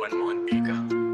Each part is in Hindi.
मनमोहन पी का।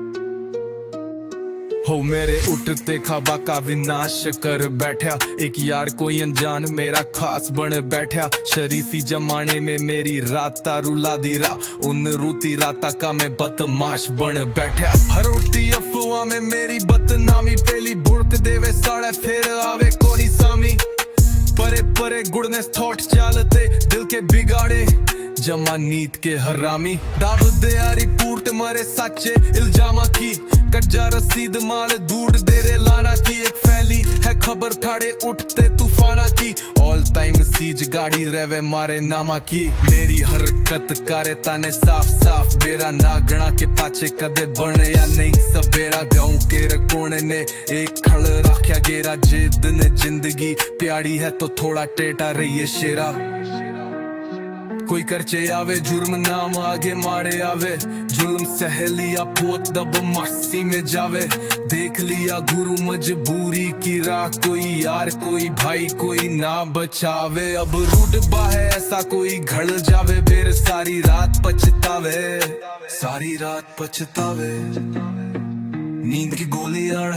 हो मेरे उठते खबा का विनाश कर बैठा, एक यार कोई अनजान मेरा खास बन बैठा। शरीफी जमाने में मेरी राता रुला दी रा, उन रूती राता का मैं बदमाश बन बैठा। हर उठती अफवाह में मेरी बदनामी, पहली बुड़क देवे साढ़े फिर आवे कोई सामी। परे परे गुड़ने थॉट चालते दिल के बिगाड़े, जमा नीत के हरामी। दाब दे यारी पूर्ट मरे सच्चे इल्जामा की, कट जा रसीद माल दूर देरे लाना की। एक फैली है खबर ठाड़े उठते तूफाना की, ऑल टाइम सीज गाड़ी रेवे मारे नामा की। मेरी हरकत करे ताने साफ साफ बेरा, ना गणा के पाछे कदे बने या नहीं सवेरा। गाँव के रकोने ने एक खड़ रखा गेरा, जिद ने जिंदगी प्यारी है तो थोड़ा टेटा रही शेरा। कोई करचे आवे जुर्म नाम आगे मारे आवे, जुल्म सह लिया पोत दब मस्ती में जावे। देख लिया गुरु मजबूरी की राह, कोई यार कोई भाई कोई ना बचावे। अब रूठबा है ऐसा कोई घड़ जावे, बेर सारी रात पछतावे, सारी रात पछतावे। नींद की गोली अड़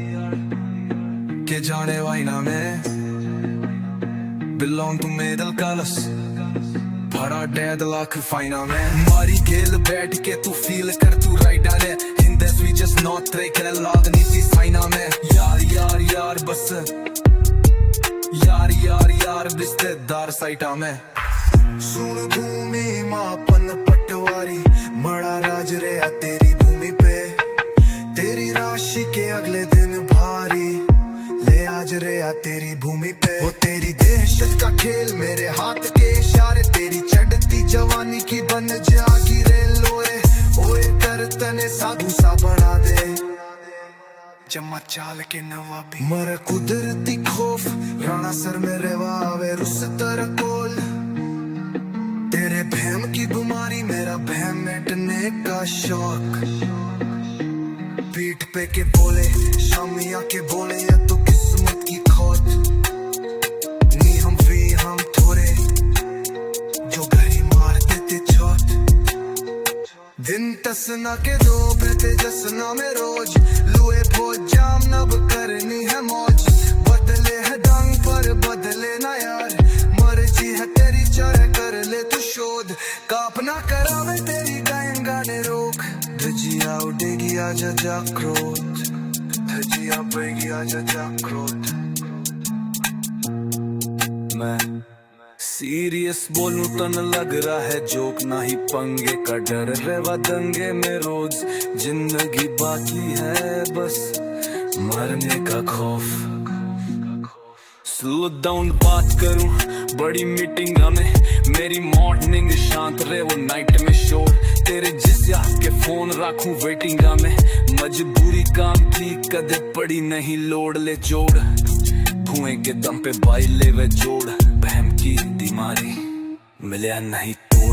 के जाने वाइना में, बिलोंग टू मिडल क्लास भरा डेढ़ लाख फाइना में। मारी खेल बैठ के तू फील कर तू राइट डाले, हिंदे स्विचेस नॉट ट्रे करे लाग नीति साइना में। यार यार यार बस यार यार यार रिश्तेदार साइटा में। सुन भूमि मापन पटवारी, बड़ा राज रे तेरी भूमि पे। तेरी राशि के अगले दिन भारी, ले आज रे तेरी भूमि पे। वो तेरी दहशत का खेल मेरे हाथ के इशारे, तेरी चढ़ती जवानी की बन जागी रे लोए। ओए कर तने साधु सा बना दे, जमा चाल के नवाबी। मर कुदरती खौफ राणा सर में रेवावे रुस तर कोल। तेरे बहम की बीमारी मेरा बहम मिटने का शौक। पीठ पे के बोले शामिया के बोले, या तो किस्मत की खोट। नी हम भी हम थोड़े जो घरी मार देते छोट। दिन तसना के दो बेटे जसना में रोज, लुए भोज जाम नब करनी है मौज। बदले है डंग पर बदले ना यार, मर्जी है तेरी चाहे कर ले तू शोध। कापना करावे तेरी गायंगा ने रोक, धजिया उड़ेगी आजा जाक्रोत, धजिया उड़ेगी आजा जाक्रोत। मैं सीरियस बोलूं तो न लग रहा है जोक, ना ही पंगे का डर रेवा दंगे में रोज। जिंदगी बाकी है बस मरने का खौफ। स्लो डाउन बात करूं बड़ी मीटिंग में, मेरी मॉर्निंग शांत रहे वो नाइट में शोर। तेरे जिस याद के फोन रखूं वेटिंग में, मजबूरी काम की कदे पड़ी नहीं लोड ले जोड़। धुएं के दम पे बाई ले वे जोड़, बहम की बीमारी मिले नहीं तोड़।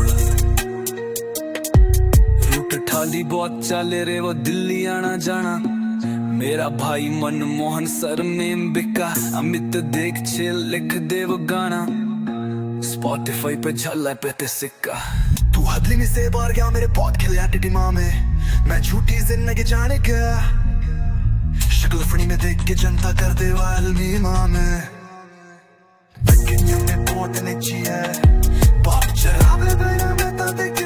रूट ठाली बहुत चाले रे वो दिल्ली आना जाना, मेरा भाई मनमोहन सर में बिका। अमित देख छे लिख दे वो गाना, स्पॉटिफाई पे झल्ला पे ते सिक्का। तू हदली में से बार गया मेरे बहुत खिले टिटी माँ में, मैं झूठी जिंदगी जाने गया। शक्ल फनी में देख के जनता कर दे वालमी माँ में। में बहुत निची है बाप चरावे